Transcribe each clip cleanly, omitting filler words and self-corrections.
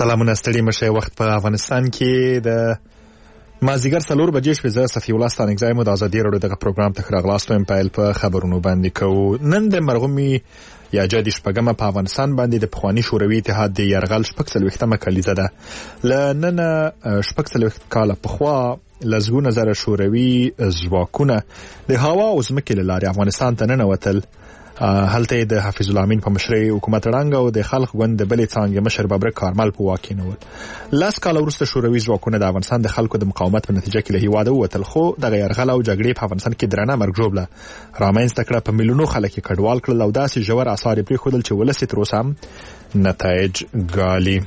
سلامونه ستړي مشه. وخت په افغانستان کې د مازیګر 4 بجې شوې. زه صفي الله ستانګزای مو د ازادي راډیو دغه پروګرام ته راغلاستم. پیل په خبرونو باندې کوو. نن د مرغومي یا جدي شپږمه په افغانستان باندې د پخوانی شوروي اتحاد د یرغل 40 کلیزه ده. لنن 40 کاله پخوا لزګونه زره شوروي ځواکونه د هوا او ځمکې له لارې افغانستان ته ننوتل. هلته د حفیظ الله امین په مشرۍ حکومت رنګ او د خلق ګوند د بلې څانګې مشر بابرک کارمل په واک کې نول. لاس کال وروسته شوروي ځواکونه د افغانستان د خلکو د مقاومت په نتیجه کې له هیواده ووتل، خو د یرغل او جګړې په افغانستان کې درنه مرګ ژوبله رامنځته کړه. په میلیونو خلک یې کډوال کړل او داسې ژور آثار یې پرېښودل چې ولس یې تر اوسه هم نتایج ګالي.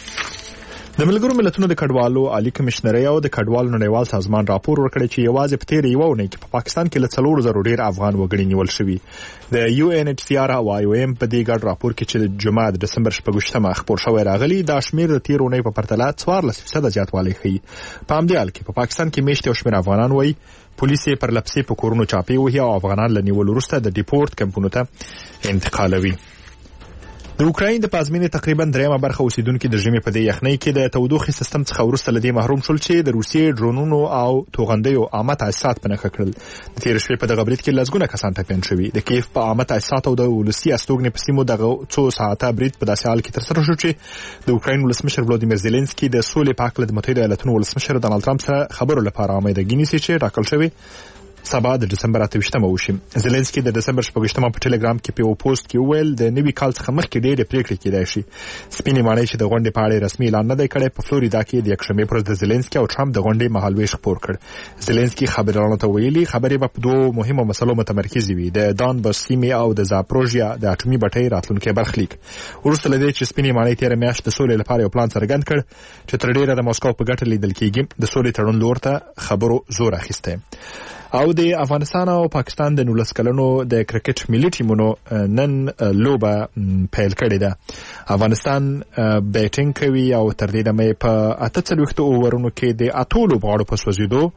د ملګرو ملتونو د کډوالو عالی کمشنري او د کډوالو نړیوال سازمان راپور ورکړی چې یوازې په تیر یو اونۍ کې په پاکستان کې له 4,000 ډیر افغان وګړي نیول شوي. د UNHCR او IOM په دې ګډ راپور کې چې د جمعه د دسمبر 8 خبر شوی راغلی، دا شمیر د تیر اونۍ په پرتله 14% زیاتوالی ښیي. په همدې حال کې په پاکستان کې میشته او شمیر افغانان وایي پولیس پر لپسې په کورونو چاپی وهي او افغانان له نیول وروسته د ډیپورت کمپونو ته انتقالوي. د اوکراین د پازمینې تقریبا 3 برخه اوسیدونکو د ژمي په دې یخنۍ کې د تودوخې سیستم څخه ورسته لدی محروم شول چې د روسیې ډرونونو او توغندیو عامه تاسیسات په نښه کړل. د تیر شپې په دغه برید کې لزګونه کسان ټپیان شوي. د کیف په عامه تاسیسات او د ولسی استوګنې په سیمو دغه څو ساعته برید په داسې حال کې ترسره شو چې د اوکراین ولسمشر ولادیمیر زيلنسکي د سولې په اړه د متحده ایالاتونو ولسمشر ډانلډ ټرمپ سره خبرو لپاره امیدګي نیسي چې ټاکل شوی سبا د دسمبر 28 وشي. زيلنسکي د دسمبر 28 په ټلګرام کې په پوسټ کې وویل د نوي کال څخه مخکې ډېرې پریکړې کېدای شي. سپینې ماڼۍ چې د غونډې په اړه رسمي اعلان نه دی کړی، په فلوریدا کې د یکشنبه پر ورځ د زيلنسکي او ټرمپ د غونډې مهالويش خبر کړ. زيلنسکي خبريالانو ته ویلي خبرې په دوه مهمو مسلو متمرکز وي: د دانباس سیمې او د زاپروژیا د اټومي بټۍ راتلونکي برخلیک. ورسته لدی چې سپینې ماڼۍ تیر میاشت د سولې لپاره یو پلان څرګند کړ چې تر ډیره د موسکو په ګټه لیدل کېږي. د سولې تړون لورته خبرو زور اخیسته. او د افغانستان او پاکستان د 19 کلنو د کرکټ ملي ټیمونو نن لوبه پیل کړې ده. افغانستان بیټینګ کوي او تر دې دمه په 48 اوورونو کې د اتولو باړو په سوزیدو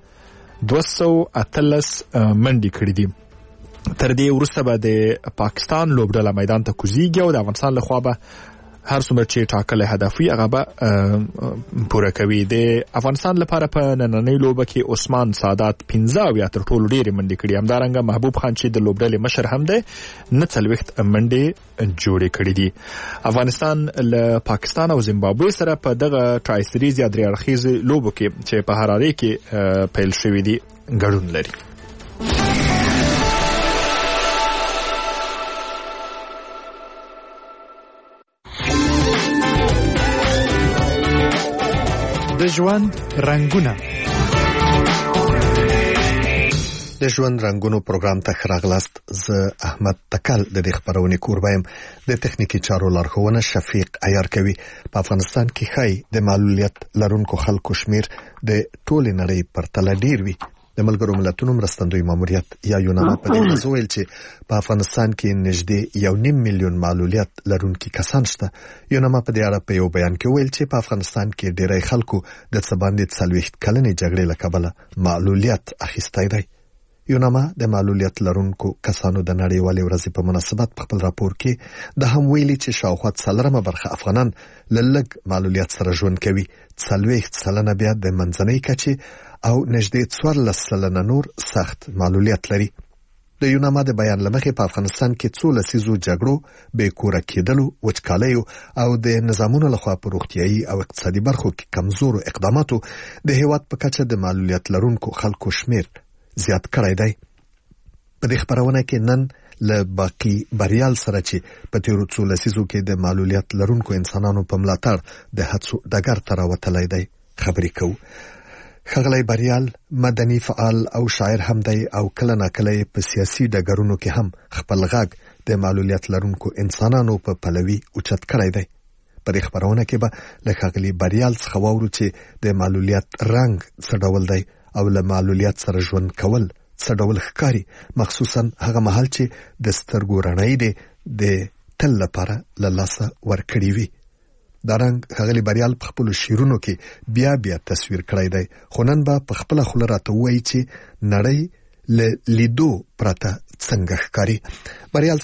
213 منډي کړې دي. تر دې وروسته به د پاکستان لوبډله میدان ته کوزيږي او د افغانستان لخوا به هر څومره چې ټاکلې هدف وي هغه به پوره کوي. د افغانستان لپاره په نننۍ لوبه کې عثمان سادات 15 تر ټولو ډېرې منډې کړې. همدارنګه محبوب خان چې د لوبډلې مشر هم دی 49 منډې جوړې کړې دي. افغانستان له پاکستان او زیمبابوې سره په دغه ټرای سیریز یا درې اړخیز لوبو کې چې په هراره کې پیل شوې دي ګډون لري. د ژوند رنگونه. د ژوند رنگونو پروګرام ته راغلاست. زه احمد تکل د دې خبرونې کوربایم. د تخنیکی چارو لارښوونه شفیق عیار کوي. په افغانستان کې خای د معلولیت لرونکو خلکو شمیر د ټول نړۍ پر تل ډیر وي. د ملګرو ملتونو مرستندوی ماموریت یا یوناما په دې ویل چې په افغانستان کې نږدې 1.5 میلیون معلولیت لرونکي کسان شته. یوناما په دې اړه په یو بیان کې ویل چې په افغانستان کې ډېری خلکو د څه باندې 40 کلنې جګړې له کبله معلولیت اخیستی دی. یوناما د معلولیت لرونکو کسانو د نړیوالې ورځې په مناسبت په خپل راپور کې د هم ویلي چې شاوخوا 4 برخه افغانان لږ معلولیت سره ژوند کوي، 40% بیا د منځنۍ کچې او نږدې 14% نور سخت معلولیت لري. د یوناما د بیان لمخې په افغانستان کې څو لسیزو جګړو، بې کوره کېدلو، وچکالیو او د نظامونو لخوا په روغتیایي او اقتصادي برخو کې کمزورو اقداماتو د هیواد په کچه د معلولیت لرونکو خلکو شمیر زیات کړی دی. په دې خبرونه کې نن له باقی بریال سره چې په تیرو څو لسیزو کې د معلولیت لرونکو انسانانو په ملاتړ د هڅو ډګر ته راوتلی دی خبرې کوو. ښاغلی بریال مدني فعال او شاعر هم دی او کله ناکله په سیاسي ډګرونو کې هم خپل غږ د معلولیت لرونکو انسانانو په پلوي اوچت کړی دی. په دې خبرونه کې به له ښاغلي بریال څخه واورو چې د معلولیت رنګ څه ډول دی او له معلولیت سره ژوند کول څه ډول ښکاري، مخصوصا هغه مهال چې د سترګو رڼایي دې د تل لپاره له لاسه ورکړي وي. دا رنګ ښاغلي بریال په خپلو شعرونو کې بیا بیا تصویر کړی دی، خو نن به په خپله خوله راته ووایي چې نړۍ له لیدو پرته څنګه ښکاري. بریال صاحب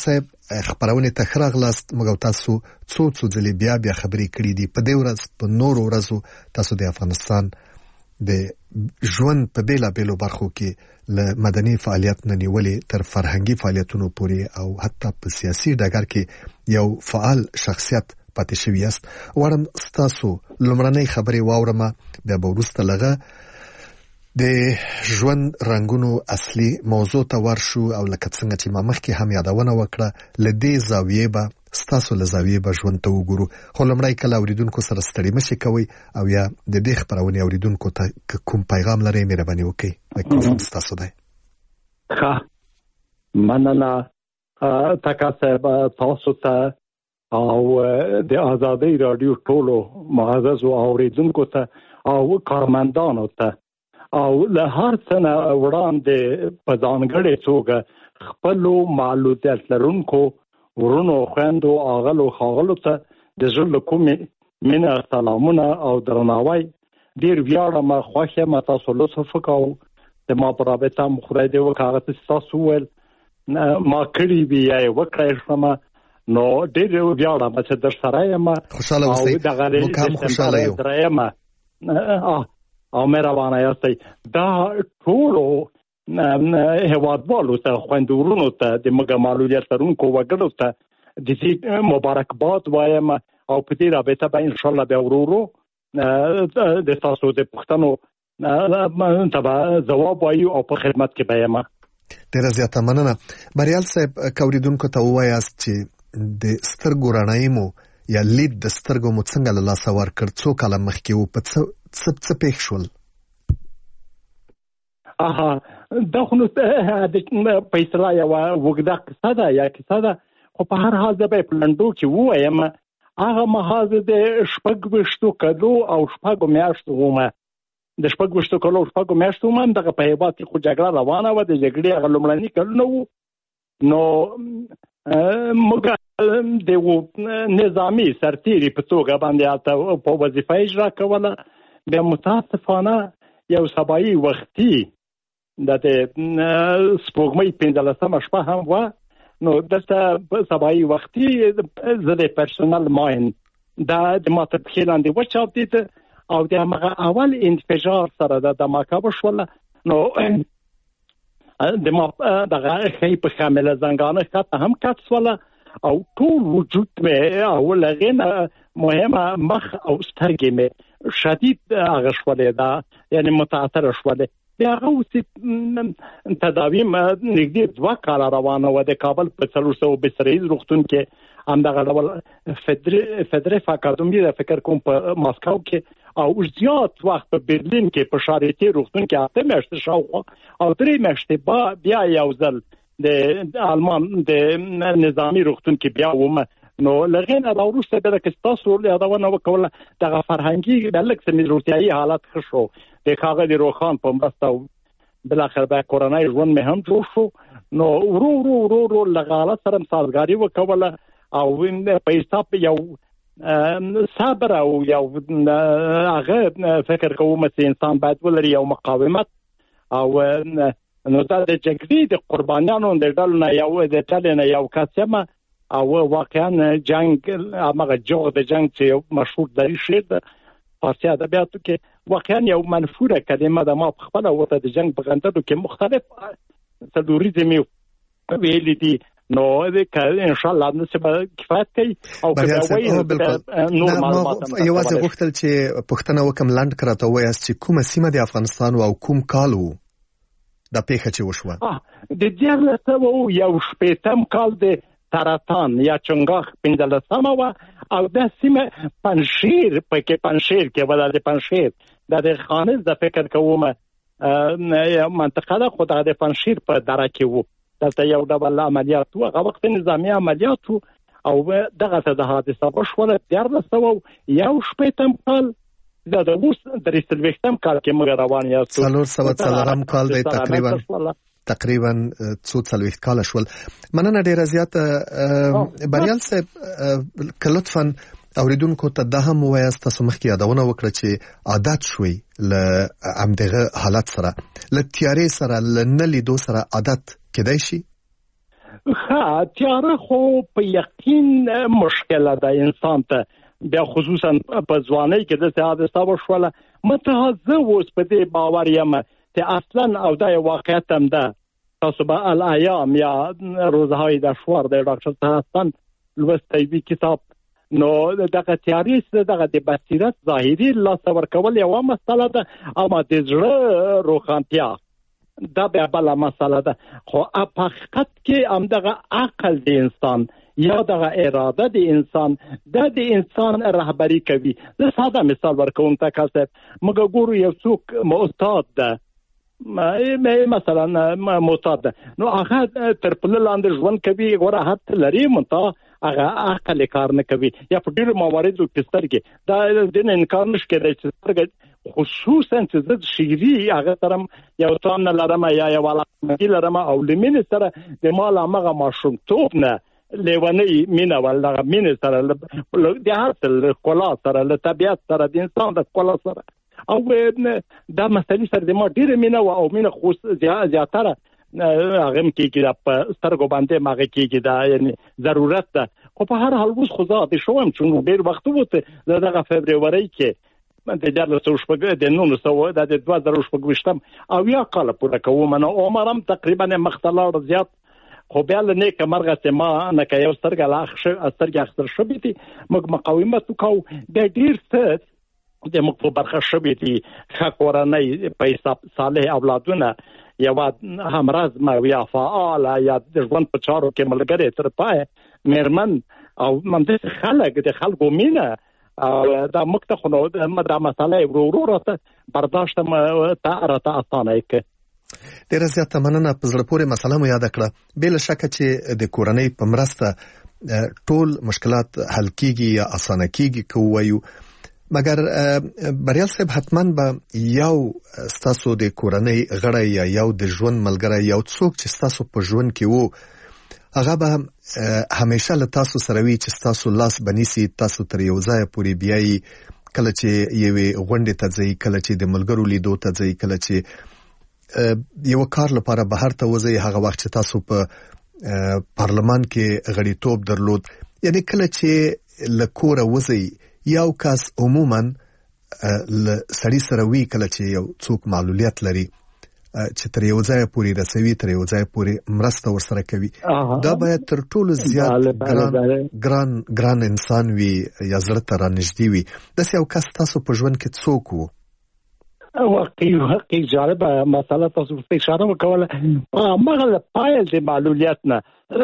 خبرونه ته خراغلاست موږ تاسو څو ځلې بیا خبرې کړې دي په دې ورځ په نورو ورځو تاسو د افغانستان د ژوند په بیلابېلو برخو کې له مدني فعالیت نه نیولې تر فرهنګي فعالیتونو پورې او حتی په سیاسي ډګر کې یو فعال شخصیت پاتې شوی یاست. غواړم ستاسو لومړنۍ خبرې واورم بیا به وروسته لږه د ژوند رنګونو اصلي موضوع ته ورشو او لکه څنګه چې ما مخکې هم یادونه وکړه له دې زاویې به ستاسو له زاویې به ژوند ته وګورو. خو لومړی کله اوریدونکو سره ستړي مشي کوئ او یا د دې خپرونې اوریدونکو ته کوم پیغام لرئ مهرباني وکړئ. میکروفون ستاسو دی. ښه مننه تکا صاحب تاسو ته او د آزادۍ رادیو ټولو معززو اوریدونکو ته او کارمندانو ته او له هر څه نه وړاندې په ځانګړې توګه خپلو معلولیت لرونکو ورونو خویندو اغلو خاغلو ته د زړه له کومې مینه سلامونه او درناوی. ډېر ویاړم خوښ یم تاسو لطف وکړو د ما په رابطه م خدای دې وکړي هغه څه تاسو وویل ما کړي وي یا یې وکړی شومه نو ډېر ویاړم چې در سره یم. خوشحاله اوسئ. موږ هم خوشحاله یو او مهربانه یاستئ. دا ټولو هیوادوالو ته خویندورونو ته د موږ معلولیت لرونکو وګړو ته د دې مبارکباد وایم او په دې رابطه به انشاءالله بیا ورو د تاسو د پوښتنو ته ځواب وایو او په خدمت کې به یم. ډېره زیاته مننه. بریال صاحب که اوریدونکو ته ووایاست چې د سترګو رڼایي مو یا لید د سترګو مو څنګه له لاسه ورکړ څو کاله مخکې و په څه پېښ شول؟ دا خو نو په اصطلاح یوه اوږده قصه ده یا کیسه ده خو په هر حال زه به یې په لنډو کې ووایم. هغه مهال د 26 کلو او 6 میاشتو وم. د 26 کلو او 6 میاشتو وم. دغه په هیواد کې خو جګړه روانه وه. د جګړې هغه لومړني کلونه وو. نو موږ د نظامي سرتیري په توګه باندې په وظیفه اجرا کوله. بیا متاسفانه یو سبایي وختي د سپوږمۍ 15مه شپه هم وه. نو دلته سبایي وختي زه د پرسونل ماین دا د ماته پښې لاندې وچاودېده او د همغه اول انفجار سره د دماکه وشوله. نو د ما دغه ښۍ په شامله زنګانه ښکته هم کټ شوله او ټول وجود مې او له هغې مهمه مخ او سترګې مې شدید هغه شولې ده یعنې متاثره شولې. د هغه اوسې تداوي نږدې 2 کاله روانه وه. د کابل په 400 بستریز روغتون کې همدغه ډول فدرف اکاډمي د فکر کوم په ماسکو کې او زیات وخت په برلین کې په شارټي روغتون کې 8 میاشتې شاوخوا او 3 میاشتې بیا یو ځل د آلمان د نظامی روغتون کې بیا وم. نو لغې نه راوروسته بیا که ستاسو یادونه وکوله دغه فرهنګي د لږ څه مې روغتیایي حالت ښه شو. د ښاغلي روښان په مرسته او بالاخره بیا کورنی ژوند مې هم جوړ شو. نو ورو ورو ورو ورو له حالت سره سازګاري وکوله او په حساب یو صبر او یو هغه فکر کوم چې انسان باید ولري یو مقاومت او نو دا د جګړې د قربانیانو د ډلو نه یو د ټلې نه یو کس یم او واقعا جنگ هغه جوړ د جنگ چې مشهور دی شعر د فارسي ادبیاتو کې واقعا یو منفوره کلمه ده. ما په خپله ورته د جنگ په غندلو کې مختلف څلوریزم ویلي دي. نو ان شاء الله نو به کفایت کوي او نور معلومات یوازې غوښتل چې پوښتنه وکم لاند کراته وایاست چې کومه سیمه د افغانستان او کوم کال وو دا پیښه چې وشوه؟ د 1918 کال د تراتان یا چنګاخ 15مه وه او دا سیمه پنشیر کې ولا د پنشیر د خانز د فکر کوم منطقه ده. خو د پنشیر په دره کې وو. دلته یو ډول عملیات وو. هغه وخت نظامي عملیات وو او دغه څه د حادثه وشوله 1918 کال. دا د اوس 23 کال کې موږ روان یاستو. 440 کال دی تقریبا 40 کال شول. مننه ډیره زیاته. بریال صاحب که لطفا اوریدونکو ته دا هم وایاست تاسو مخکې یادونه وکړه چې عادت شوي له همدغه حالت سره له تیارې سره له نه لیدو سره عادت کېدای شي؟ تیاره خو په یقین مشکله ده انسان ته، بیا خصوصا په ځوانۍ کې د حادثه وشوله. متهزه اوس په دې باور یم چې اصلا او دا واقعیت هم ده. تاسو به الایام یا روزهای دشوار د ډاکټر حسن لوستی وی کتاب، نو دغه تیارې دغه د بصیرت ظاهري لاس ورکول یو مسله ده، اما د زړه روښانتیا دا به بل مسله ده. خو په حقیقت کې هم دغه عقل د انسان یا دغه اراده د انسان د انسان رهبری کوي. زه ساده مثال ورکوم تاسو موږ ګورو یو څوک معتاد ده، مثلا معتاد ده، نو هغه تر پله لاندې ژوند کوي، ګوره حد لري منتها هغه عقل کار نه کوي. یا په ډیرو مواردو کې سترګې دا د انکار نشي کېدای چې سترګې خصوصا چې د شعري هغه ترم یو تام نه لرم یا یو علاقه لرم او لمن سره د مال هغه ماشومتوب نه لیونی مینه ولغه مینه سره د هر کلا سره له طبيعت سره د انسان د کلا سره او دا مسلې سره د ما ډیره مینه او مینه خو زیاتره هغه کېږي په سترګو باندې ماغه کېږي دا یعنی ضرورت ده. خو په هر حال اوس خو زه شوم چې ډیر وخت وته دغه فبرवरी کې د 1900 د 2018 او یا کال پوره کوم نو عمرم تقریبا مختلف زیات. خو بیا له نیکه مرغه چې ما نه کوي سترګه سترګه اخستر شوبېتی موږ مقاومت وکاو د ډیر څه د مخ برخه شوبېتی خاورنۍ په حساب صالح اولادونه یا همراز ما یا فعال یا د ژوند په چارو کې ملګری تر پای مېرمن او ممدې خلک د خلکو مینه دا مکتخنو دا مساله ورو راته برداشت ته اسانه کې. ډیره زیاته مننه. په زړه پورې مسله مو یاد کړه. بل شک چې د کورنۍ په مرسته ټول مشکلات حل کیږي یا اسانه کیږي کوو، مګر بریال صاحب حتماً به یو ستاسو د کورنۍ غړی یا یو د ژوند ملګری یو څوک چې ستاسو په ژوند کې وو هغه به همیشه له تاسو سره وي چې ستاسو لاس بنيسي، تاسو تر یو ځای پورې بیایي، کله چې یوې غونډې ته ځئ، کله چې د ملګرو لیدو ته ځئ، کله چې یو کار لپاره بهر ته وځئ، هغه وخت چې تاسو په پارلمان کې غړیتوب درلود، یعنی کله چې له کوره وځئ یو کس عموما له سړي سره وی کله چې یو څوک معلولیت لري چې تر یو ځای پورې رسوي، تر یو ځای پورې مرسته ورسره کوي، دا باید تر ټولو زیات ګران انسان وي یا زړه ته رانږدې وي. داسې یو کس تاسو په ژوند کې څوک وو؟ واقعي جالبه مسله تاسو په اشاره وکوله. مغه پایل د معلولیت نه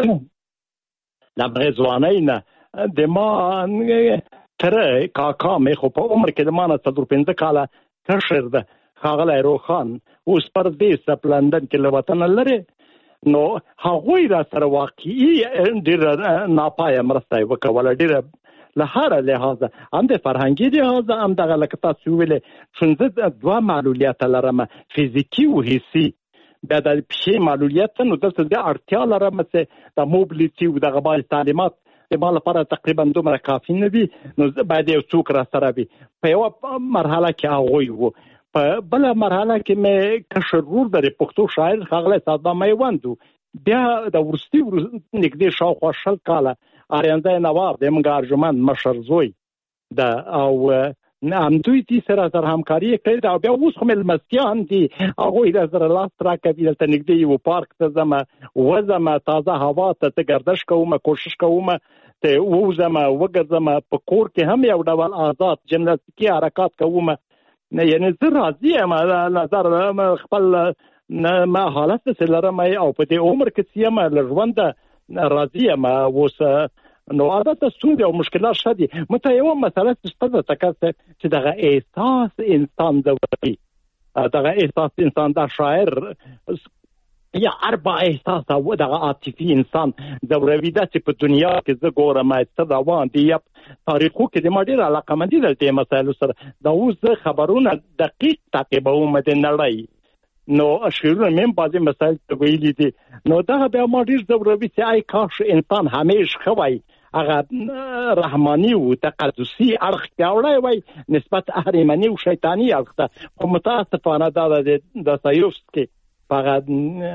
د بغزوانۍ نه د ما تر کاکا مې خو په عمر کې د ما نه 15 کاله کشر ده خاغله روخان اوس پر دې په لندن کې له وطن لري، نو هغه را سره واقعي ډیر ناپایه مرسته وکوله، ډیر له هر لحاظه هم د فرهنګي لحاظه هم دغه لکه تاسو ویلې څنګه دوه معلولیت لرم، فزیکی او حسي. دا د پښې معلولیت نو دلته د اړتیا لرم چې د موبیلیټي او د غبار تعلیمات د مال لپاره تقریبا دومره کافي نه دي، نو باید یو څوک را سره وي. په یو مرحله کې هغه وو، په بل مرحله کې مې کشر ور د پښتو شاعر خغله صدام میوند، بیا د ورستي نږدې شاوخوا 10 کاله آریانزای نواب د منګارجمن مشر زوی دا او هم دوی دې سره تر همکاري کړې او بیا اوس هم المسیان دي هغه د زر لاس تر کوي د نږدې یو پارک ته زما وزما تازه هوا ته گردش کوم، کوشش کوم ته وزما وګرځم، په کور کې هم یو ډول آزاد جمناستیکي حرکت کوم، نه یعنی زه راضي یم نظر خپل ما حالت سره مې او په دې عمر کې سیمه لژوند راضي یم. اوس نو عادت ستونزې او مشکلات شدي مته یو مسله ستاسو تکاسه چې دغه احساس انسان دوی دغه احساس انسان دا شاعر یا اربع احساس او دغه عاطفي انسان دوروي د په دنیا کې زه ګورم چې روان دي تاریخو کې د ماډر علاقه مندي د مسایلو سره دا اوس خبرونه دقیق تعقیبوم د نړۍ، نو اشیرونه مم بعضی مسائل ویلي دي، نو دا بیا ماډر دوروي چې آی کاش انسان همیش خوای هغه رحمانی او تقدسی اړخ پیاوړی وای نسبت اهریمنی او شیطانی اړخ ته. خو متاسفانه دا د سایوفسکی فقط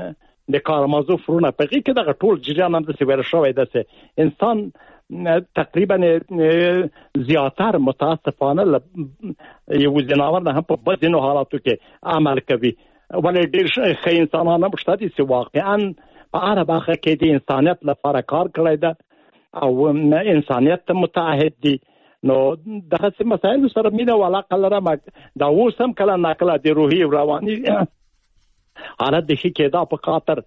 د کارمازو فرونه په کې دغه ټول جریان هم د سیور شوی ده انسان تقریبا زیاتر متاسفانه یو جناور نه په بدنو حالاتو کې عمل کوي ولې ډېر ښه انسانان هم شته دي چې واقعا په هر برخه کې د انسانیت لپاره کار کړی ده او انسانیت ته متعهد دي نو دغه مسایل سره مینه او علاقه لرم دا اوس هم کله ناکله د روحي او رواني حالت د ښه کېدا په خاطر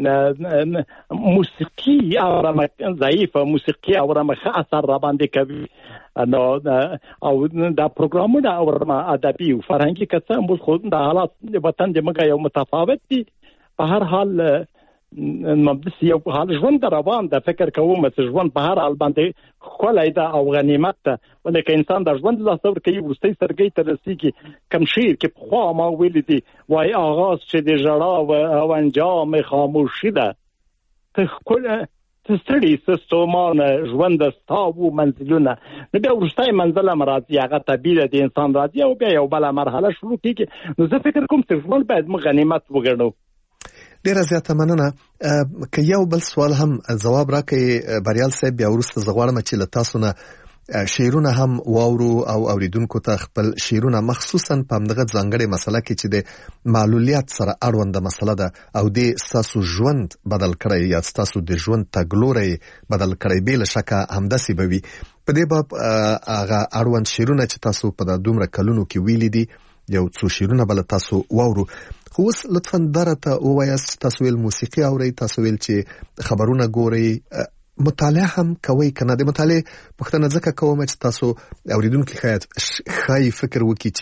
موسیقي اورم ضعیفه موسیقي اورم ښه اثر را باندې کوي نو او دا پروګرامونه اورم ادبي او فرهنګي کڅه موږ خو د حالات وطن د مګه یو متفاوت دي په هر حال مبدس یو حال ژوند روان د فکر کوم چې ژوند په هر حال باندې خولای دا او غنیمت ته ولکه انسان د ژوند له څور کوي ورستي سرګي ته رسیږي کم شیر کې خو ما ویل دي وای آغاز چې د جړا او انجام خاموشي ده ته ستړي سستومان ژوند ستاو منزلونه نو بیا ورستي منزل مرادي هغه طبيعي د انسان راځي او بیا یو بل مرحله شروع کیږي نو زه فکر کوم چې ژوند باید موږ غنیمت وګڼو ډیره زیاته مننه که یو بل سوال هم جواب راکړي بریال صاحب بیا ورسته زغواړم چې له تاسو نه شعرونه هم واورو او اوریدونکو ته خپل شعرونه مخصوصا په همدغه ځانګړې مسله کې چې د معلولیت سره اړوند مسله ده او د تاسو ژوند بدل کړی یا تاسو د ژوند تګلوري بدل کړی بل شکه همداسي بوي په دې باب هغه اړوند شعرونه چې تاسو په دومره کلونو کې ویلي دي یو څو شعرونه بل تاسو واورو خو اوس لطفاً درته ووایاست تاسو ویل موسیقي اورئ تاسو ویل چې خبرونه ګورئ مطالعه هم کوئ کنه د مطالعه پوښتنه ځکه کوم چې تاسو اوریدونکو خای فکر وکړي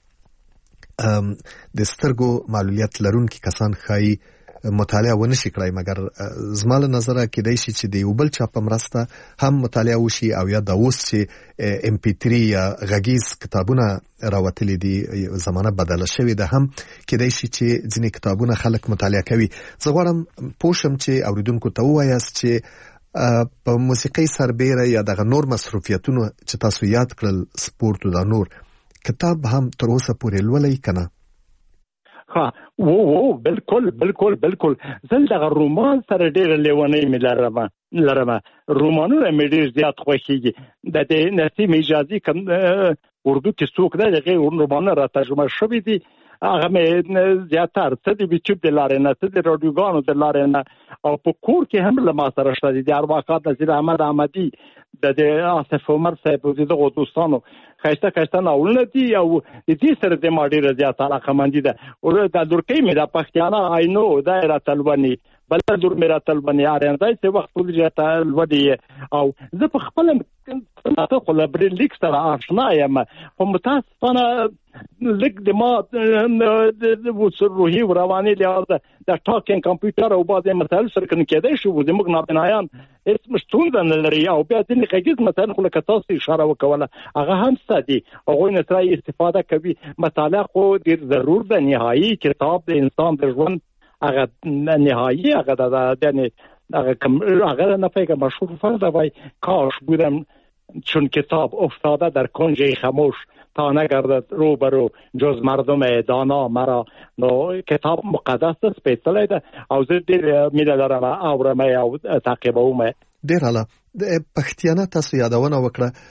چې د سترګو معلولیت لرونکي کسان خای مطالعه ونشي کړای مګر زماله نظر کې دی چې د یو بل چا په مرسته هم مطالعه وشي او یا د اوس چې MP3 یا غږیز کتابونه راوتلي دي زمانه بدله شوې ده هم کې دی چې ځینې کتابونه خلک مطالعه کوي زه غواړم پوښم چې اوریدونکو ته ووایاست چې په موسیقي سربېره یا دغه نور مصروفیتونو چې تاسو یاد کړل سپورت او د نور کتاب هم تر اوسه پورې لولئ کنه ها وو بالکل زل دغه رومان سره ډېر لیونی مې لرم رومانونه مې ډېر زیات خوښیږي د نسیم حجازي کوم اردو کې څوک دی هغه رومانونه را ترجمه شوي دي هغه مې زیاتره څه د یوټیوب د لارې نه څه د رادیوګانو د لارې نه او په کور کې هم له ما سره شته دي د ارواقات نصیر احمد احمدي د آصف عمر صاحب او دغه دوستانو خاصه ناولونه دي او د دې سره د ما ډېره زیاته علاقمندي ده او د لورکۍ مې د پښتانه آینو دایره تلونی بل دور میرا تلبني اړندای چې وخت ولې تلودي او زه په خپل تاسو خو لبري لیک سره آشنا یم په متاسفانه لیک د ما د روحي او رواني له د ټاکینګ کمپیوټر او بعضې مسایل سره کنه کېدای شو زموږ نابنایان اسم ستونزه نه لري او بیا د غږیز مثلا خو لکه تاسو اشاره وکوله هغه هم ستدي هغه نه ترای استفاده کوي مطالعه خو ډیر ضرور ده نهایی کتاب د انسان د ژوند هغه نهایی هغه یعنی هغه نه فکر مشهور فرد وای کاش بودم چون کتاب افتاده در کنج خاموش تا نگردد روبرو جز مردم دانا مرا نو کتاب مقدس است پیچیده ده او زه ډیر مینه لرم اورم او تعقیبوم ډیر اعلی د پښتیانه تاسو یادونه وکړه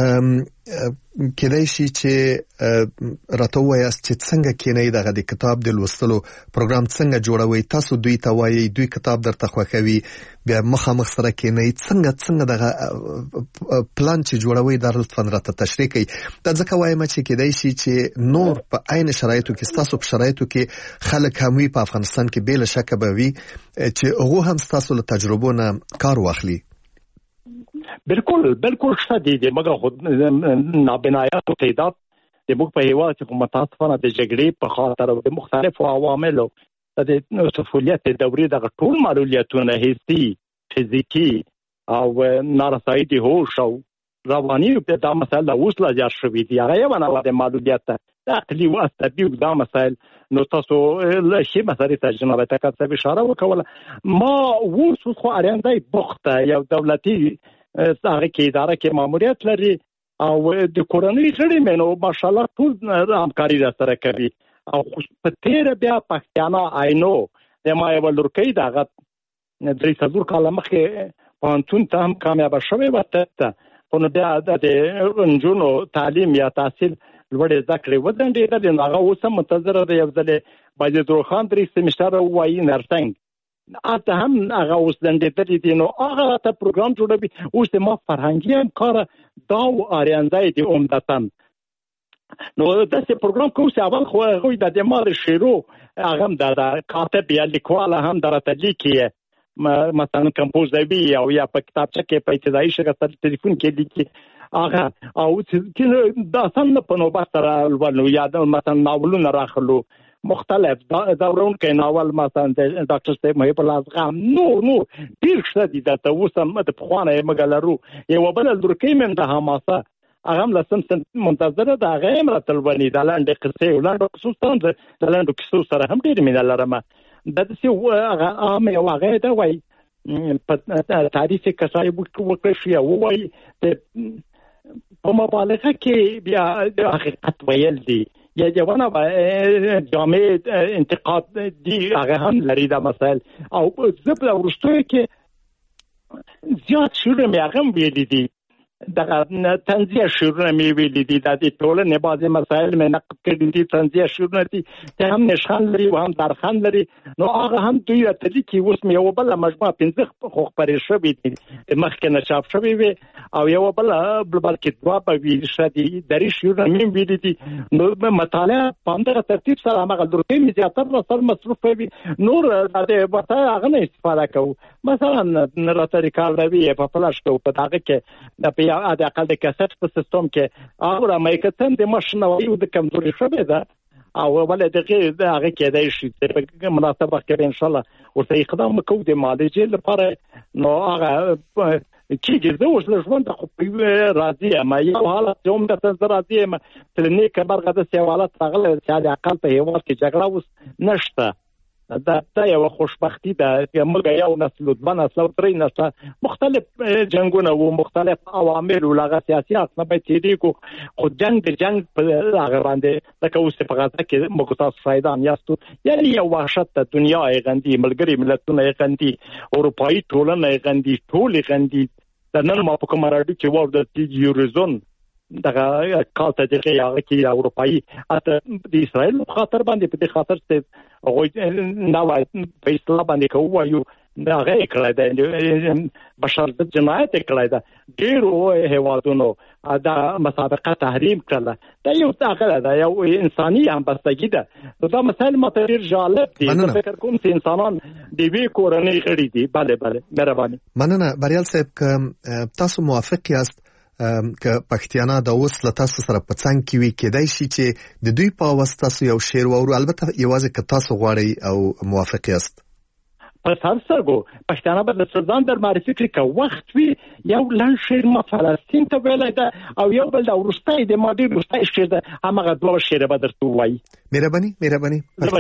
کېدای شي چې راته وایاست چې څنګه کېنئ دغه د کتاب د لوستلو پروګرام څنګه جوړوي تاسو دوی ته وایي دوی کتاب درته خوښوي بیا مخامخ سره کېنئ څنګه دغه پلان چې جوړوي دا لطفاً راته تشریح کړئ دا ځکه وایم چې کېدای شي چې نور په عین شرایطو کې تاسو په شرایطو کې خلک هم وي په افغانستان کې بل شک به وي چې هغه هم تاسو له تجربو نه کار واخلي بالکل شته دي مګر خو نابنایات تعداد د موږ په هیواد کې متاسفانه د جګړې په خاطر او د مختلفو عواملو د طفولیت دورې د ټول معلولیتونه حسي فزیکی او نارسایی د هوش او رواني په دا مسله اوس لا زیات شوې دي هغه یو نه د معلولیت د عقلي او عصبي دا مسایل نو تاسو له شي مسایل ته جناب ته کاڅه اشاره وکوله ما اوس خو اړیندای بوخته یو دولتي هغه کې اداره کې ماموریت لري او د کورنۍ غړي مې ماشاءالله ټول همکاري سره کوي او په تیر بیا پښتانه آینو د ما یو لورکۍ دغه 3 کاله مخکې پوهنتون ته هم کامیاب شوې وه خو نو بیا د نجونو تعلیم یا تحصیل لوړې زده کړې ودرېدلې نو هغه اوس هم منتظره ده یو ځلې باجدروخان 3 سیمسټر ووایي نرسنګ هلته هم هغه اوس دنډېدلې دي نو هغه راته پروګرام جوړوي اوس د ما فرهنګي همکاره دا و آریانځی دي عمدتاً نو داسې پروګرام کوو چې اول خو هغوی د ما د شعرو هغه هم د کاتب یا لیکواله هم درته لیکي مثلا کمپوزوي او یا په کتابچه کې په ابتدایي شکل ټلیفون کې لیکي هغه او چې دا څنګه په نوبت سره ولولو یا مثلا ناولونه راخلو مختلف دورونکي ناول مثلا د ډاکټر صاحب محب الله ازغام نو ډیر ښه دي دا ته اوس هم د پخوانه مګلرو یو بل لورکۍ من د حماسه هغه هم لسم منتظره ده هغه هم راتلونی د لاندې قصې ولاندې خصوصا د لاندې قصو سره هم ډیر مینه لرم د دې هغه عام یو هغه دا وای په تاریخ کې کسای وکړي شي او وای په مبالغه کې بیا د حقیقت ویل دي یا جوانه جامع انتقاد دي هغه هم لري دا مسائل او زبر ورستوي کې زیات شروع مې هغه ویلي دي دغه تنزیه شعرونه مې ویلي دي د ټولنې بعضې مسایل مې نقد کړي دي تنزیه شعرونه دي چې هم نشخان لري او هم درخان لري نو هغه هم دوی راته لیکي اوس مې یوه بله مجموعه 15 خو خپرې شوي دي مخکې نه چاپ شوي وي او یوه بله بلکې 2 به ویل شه دي درې شعرونه مې ویلي دي نو مطالعه په همدغه ترتیب سره هماغه لورکۍ مې زیاتره راسره مصروف وي نور د ورته هغه نه استفاده کوو مثلا راته ریکارډ روي په فلاش کوو په هغه کې یا د اقل د کیسټ په سیستم کې هغه امریکایان د ماشینوي د کمزوري شوه ده او ولې دغه هغه کېدای شي په مناسبه کې ان شاء الله ورته اقدام وکړو د معالجې لپاره نو هغه کېږي زه اوس له ژونده خو راضي یم یو حالت هم درته راضي یم تر نیکه برغه داسې حالت راغلی چې د اقل په هېواد کې جګړه اوس نشته دا یو خوشبختی ده چې موږ یو نسل او 2 نسل او 3 نسل مختلف جنگونه او مختلف عوامل او لغه سیاسي اصلا به تیری کو خو جنگ په هغه باندې لکه اوس په غزه کې موږ تاسو شاهدان یاستو یعنی یو وحشت د دنیا غندي ملګری ملتونه غندي اروپאי ټولنه غندي ټول غندي د نن ما په کومه راډیو کې وو د یوروزون دغه کالته دغه هغه کې اروپאי اته د اسرائیل په خاطر باندې په دې خاطر چې هغه نو په اسلام باندې کوو دا هغه کړی دا بشر د جنایت کړی دا ډیرو هیوادونو دا مسابقه تحریم کړله دا یو ځای دا یو انساني همبستګي ده دا مسائل ماتریر جالب دي فکر کوم چې انسانان د وی کورنۍ غړي دي bale مهرباني مننه بریال صاحب تاسو موافق یاست که پښتیانا د اوس له تاسو سره په څنګ کې وي کېدای شي چې د دوی په واسطه یو شعر وورو البته یوازې که تاسو غواړئ او موافق یاست په سرسرګو پښتانه به د سردان در معرفي کړي که وخت وي یو لنډ شعر ما فلسطین ته ویلی ده او یو بل د وروستی د مادي وروستی شعر ده هماغه 2 شعر به درته ووایي مهرباني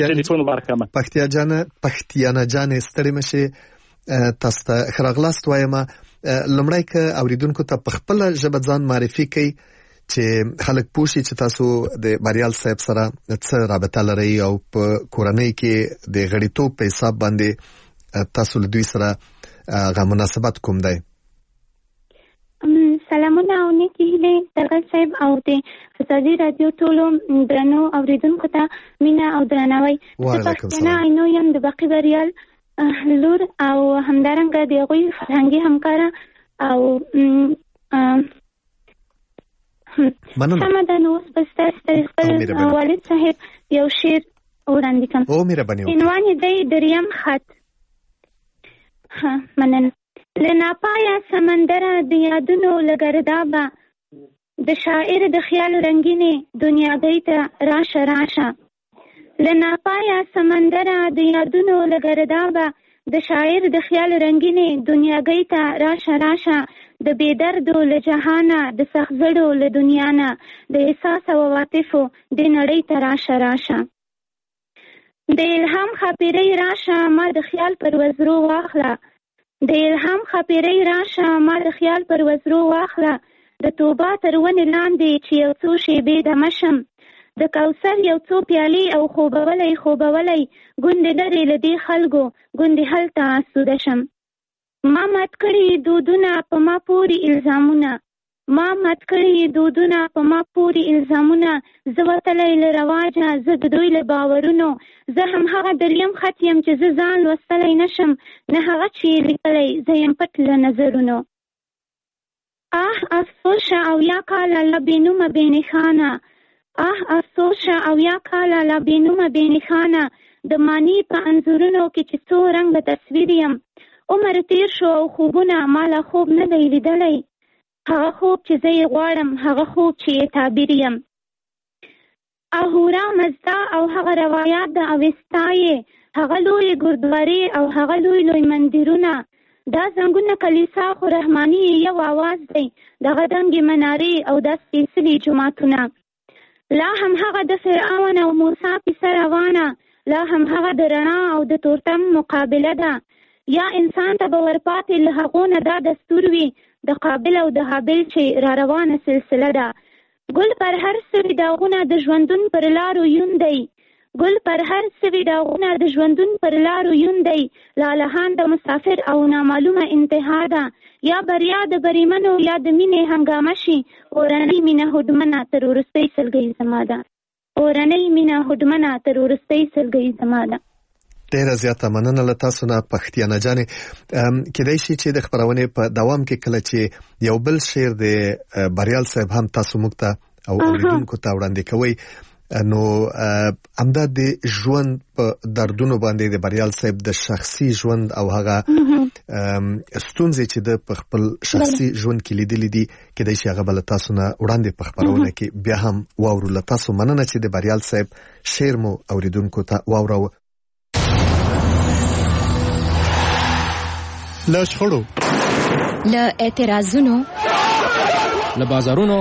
پښتیا جانه جانې ستړې مشې تاسو ته ښه راغلاست وایم لمړی که اوریدونکو ته په خپل ژبه ځان معرفي کړئ چې خلک پوه شي چې تاسو د بریال صاحب سره څه رابطه لرئ او په کورنۍ کې د غړیتوب په حساب باندې تاسو له دوی سره غو مناسبت کوم دی سلامونه او نیکی هیله درګل صاحب او د فضائي رادیو ټولو درنو اوریدونکو ته مینا او درناوی پښتنه اینو یم د باقی بریال لور او همدارنګه د غوي فرهنګي همکارا او سمه ده نو بس والد صاحب یو شعر وړاندې کوم او مهرباني عنوان یې دریم خط مننه لناپایا سمندر د یادونو لګردابا د شاعر د خیال رنگینه دنیاګۍ ته راشه لناپایا سمندر د یادونو لګردابا د شاعر د خیال رنگینه دنیاګۍ ته راشه د بیدردو له جهانه د سخزړو له دنیا نه د احساس او عواطفو د نړۍ ته راشه د الهام خاپیرې راشه ما د خیال پر وزرو واخله د الهام خاپیرې راشه ما د خیال پر وزرو واخله د توبه تر ونې لاندې چې یو څو شیبې د مشم د کوثر یو څو پیالې او خوبولی ګوندې لرې له دې خلکو ګوندې هلته آسوده شم. ما مات کړي دودونه په ما پورې الزامونه زه وتلی له رواجه زه د دوی له باورونو زه هم هغه دریم خط یم چې زه ځان لوستلی نشم نه هغه چې یې لیکلی زه یم پټ له نظرونو. افسوس شه او یا کاله له بېنومه بېنښانه د معنی په انځورونو کې چې څو رنګه تصویر یم. عمر تیر شو او خوبونه ما لا خوب نه دی لیدلی، هغه خوب چې زه یې غواړم، هغه خوب چې یې تعبیر یم. اهورا مزدا او هغه روایات د اوستا یې هغه لوی ګردوارې او هغه لوی مندرونه، دا زنګونه کلیسا خو رحماني یو آواز دی، دغه دنګې منارې او دا سپېڅلي جوماتونه. لا هم هغه د فرعون او موسی کیسه روانه، لا هم هغه د رڼا او د تورتم مقابله ده. یا انسان ته به ورپاتې له هغو نه دا دستور وي د قابل او د حابل چې را روانه سلسله ده. ګل پر هر سوي داغونه د ژوندون پر لارو یوندی، لالهان د مسافر او نامعلومه انتها ده. یا بریا د بریمنو یا د مینې هنګامه شي، اورنۍ مینه هوډمنه تر وروستۍ سلګۍ زما ده. ډیره زیاته مننه له تاسو نه پښتیانه جانې. کېدای شي چې د خبرونې په دوام کې کله چې یو بل شعر د بریال صاحب هم تاسو موږ ته او اوریدونکو ته وړاندې کوئ، نو همدا د ژوند په دردونو باندې د بریال صاحب د شخصي ژوند او هغه ستونزې چې د په خپل شخصي ژوند کې لیدلې دي، کېدای شي هغه بل تاسو نه وړاندې په خبرونه کې بیا هم واورو. له تاسو مننه چې د بریال صاحب شعر مو اوریدونکو ته واورو. له شخړو، له اعتراضونو، له بازارونو،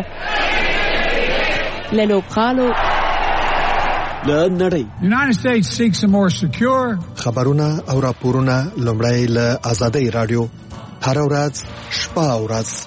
له لوبغالو، له نړۍ. United States seeks a more secure. خبرونه او راپورونه لومړی له آزادۍ رادیو هر ورځ شپه او ورځ.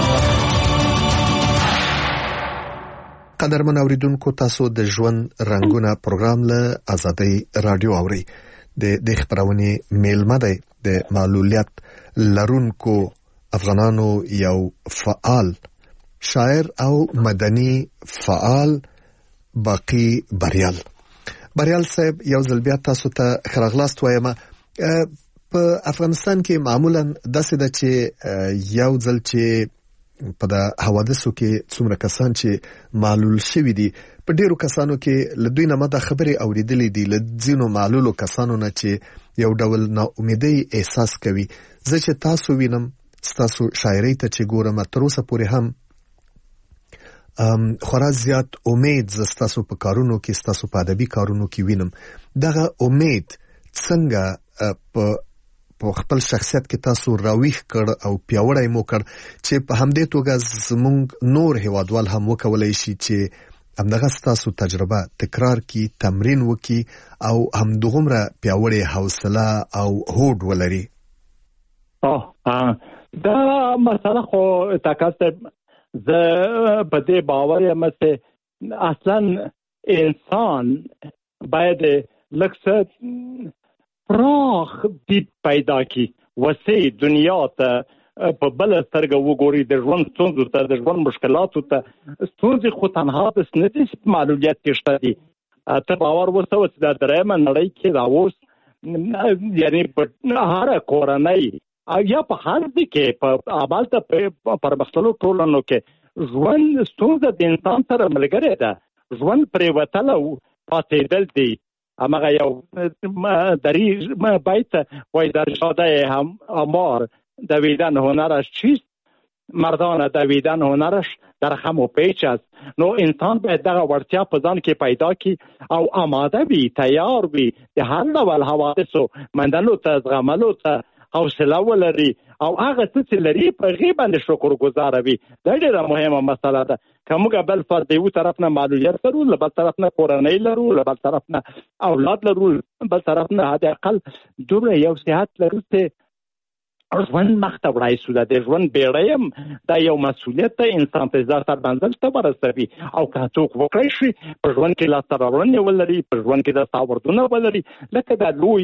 قدرمن اوریدونکو، تاسو د ژوند رنگونه پروګرام له آزادۍ رادیو اورئ. د دې خبرونې میلمه دی د معلولیت لرونکو افغانانو یو فعال شاعر او مدني فعال باقی بریال صاحب، یو ځل بیا تاسو ته ښه راغلاست وایم. په افغانستان کې معمولا داسې ده چې یو ځل چې په د حوادثو کې څومره کسان چې معلول شوي دي، په ډیرو کسانو کې له دوی نه ما دا خبرې اورېدلې دي، له ځینو معلولو کسانو نه چې یو ډول ناامیدۍ احساس کوي. زه چې تاسو وینم، ستاسو شاعرۍ ته چې ګورم، تر اوسه پورې هم خورا زیات امید زه ستاسو په کارونو کې، ستاسو په ادبي کارونو کې وینم. دغه امید څنګه په خپل شخصیت کې تاسو راویښ کړ او پیاوړی مو کړ چې په همدې توګه زموږ نور هیوادوال هم وکولای شي چې همدغه ستاسو تجربه تکرار کی، تمرین وکي او همدغومره پیاوړی حوصله او هوډ ولري. دا مسله خو تکاسب زه په دې باور یم چې اصلا انسان باید لکه پراخ دید پیدا کی، وسیع دنیا ته په بل سترګه وګوري، د ژوند ستونزو ته، د ژوند مشکلاتو ته. ستونزې خو تنها بس نه دي چې په معلولیت کې شته دي. ته باور وسوه چې د درېیمه نړۍ کې دا اوس یعنی په هره کورنۍ یا په هر ځای کې په عملته په پرمختللو ټولنو کې ژوند ستونزه د انسان سره ملګرې ده. ژوند پرېوتل او پاڅېدل دي. همغه یو دری بیت وای در شاده امار دویدن هنرش چیست؟ مردان دویدن هنرش در خم و پیچ است. نو انسان باید دغه وړتیا په ځان کې پیدا کی او آماده وي، تیار وي د هر ډول حوادثو مندلو ته، زغملو ته حوصله ولري او هغه څه چې لري په هغې باندې شکر ګزاره وي. دا ډېره مهمه مسله ده. که موږ بل فرد د یو طرف نه معلولیت لرو، له بل طرف نه کورنۍ لرو، له بل طرف نه اولاد لرو، بل طرف نه حد اقل دومره یو صحت لرو چې ژوند مخته وړای شو د ژوند بیړیم دا یو مسولیت ته انسان ته ځار منزل ته ورسوي او که څوک وکړي شي په ژوند کې لاسته راوړنې ولري په ژوند کې د تاوردونه ولري لکه د لوی